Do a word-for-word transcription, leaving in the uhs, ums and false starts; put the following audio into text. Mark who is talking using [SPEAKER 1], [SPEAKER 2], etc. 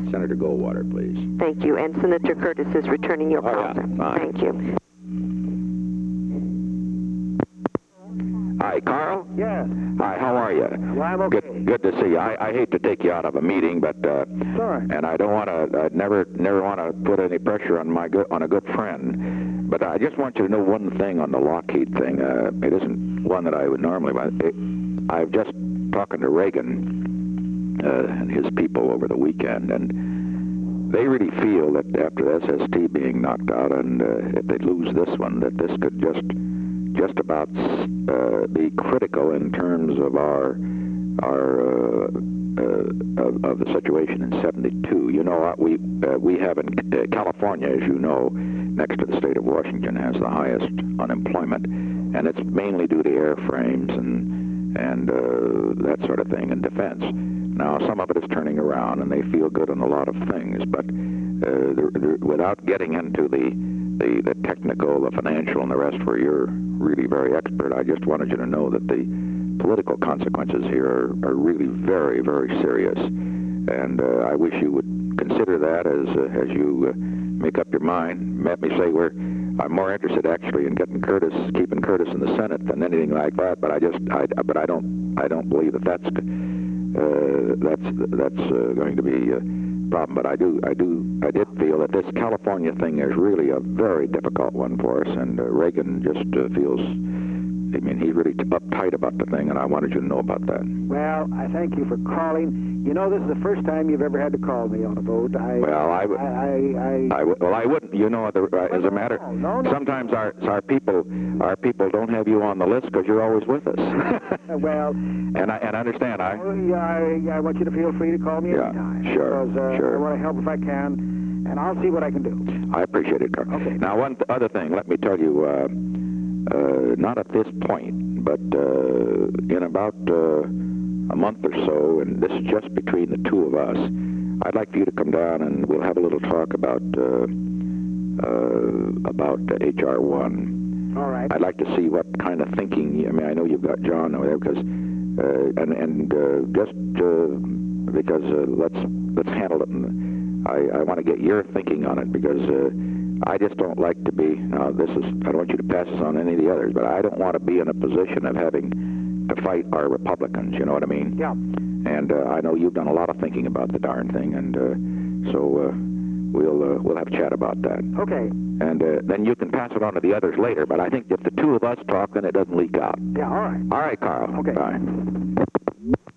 [SPEAKER 1] Senator Goldwater, please.
[SPEAKER 2] Thank you. And Senator Curtis is returning your
[SPEAKER 1] Oh,
[SPEAKER 2] call,
[SPEAKER 1] yeah,
[SPEAKER 2] sir.
[SPEAKER 1] fine.
[SPEAKER 2] Thank you.
[SPEAKER 1] Hi, Carl?
[SPEAKER 3] Yes.
[SPEAKER 1] Hi, how are you?
[SPEAKER 3] Well, I'm okay.
[SPEAKER 1] Good, good to see you. I, I hate to take you out of a meeting, but uh,
[SPEAKER 3] Sorry.
[SPEAKER 1] and I don't want to, I never, never want to put any pressure on my good, on a good friend. But I just want you to know one thing on the Lockheed thing. Uh, it isn't one that I would normally. But it, I've just talking to Reagan uh, and his people over the weekend, and they really feel that after S S T being knocked out, and uh, if they lose this one, that this could just just about uh, be critical in terms of our our uh, uh, of, of the situation in seventy-two. You know, we uh, we have in uh, California, as you know, next to the state of Washington, has the highest unemployment, and it's mainly due to airframes and and uh, that sort of thing in defense. Now, some of it is turning around, and they feel good on a lot of things, but uh, they're, they're, without getting into the The, the technical, the financial, and the rest where you're really very expert, I just wanted you to know that the political consequences here are, are really very, very serious. And uh, I wish you would consider that as uh, as you uh, make up your mind. Let me say we're I'm more interested actually in getting Curtis, keeping Curtis in the Senate than anything like that. But I just I but I don't I don't believe that that's uh, that's that's uh, going to be. Uh, problem, but I do, I do, I did feel that this California thing is really a very difficult one for us, and uh, Reagan just uh, feels, I mean, he's really uptight about the thing, and I wanted you to know about that.
[SPEAKER 3] Well, I thank you for calling. You know, this is the first time you've ever had to call me on a vote. I,
[SPEAKER 1] well, I would,
[SPEAKER 3] I, I, I,
[SPEAKER 1] I would, well, I wouldn't. You know, the, uh, as a matter,
[SPEAKER 3] no, no,
[SPEAKER 1] sometimes our our people, our people don't have you on the list because you're always with us.
[SPEAKER 3] well,
[SPEAKER 1] and I and I understand. I,
[SPEAKER 3] well, yeah, I, I want you to feel free to call me
[SPEAKER 1] yeah,
[SPEAKER 3] anytime.
[SPEAKER 1] sure,
[SPEAKER 3] because, uh,
[SPEAKER 1] sure.
[SPEAKER 3] I want to help if I can, and I'll see what I can do.
[SPEAKER 1] I appreciate it, Carl.
[SPEAKER 3] Okay.
[SPEAKER 1] Now, one th other thing, let me tell you. Uh, Uh, not at this point, but uh, in about uh, a month or so, and this is just between the two of us, I'd like for you to come down and we'll have a little talk about uh, uh, about H R one.
[SPEAKER 3] All right.
[SPEAKER 1] I'd like to see what kind of thinking. I mean, I know you've got John over there, because uh, and and uh, just uh, because uh, let's let's handle it. And I, I want to get your thinking on it, because. Uh, I just don't like to be, now this is, I don't want you to pass this on any of the others, but I don't want to be in a position of having to fight our Republicans, you know what I mean?
[SPEAKER 3] Yeah.
[SPEAKER 1] And uh, I know you've done a lot of thinking about the darn thing, and uh, so uh, we'll uh, we'll have a chat about that.
[SPEAKER 3] Okay.
[SPEAKER 1] And uh, then you can pass it on to the others later, but I think if the two of us talk, then it doesn't leak out.
[SPEAKER 3] Yeah, all right.
[SPEAKER 1] All right, Carl.
[SPEAKER 3] Okay.
[SPEAKER 1] Bye.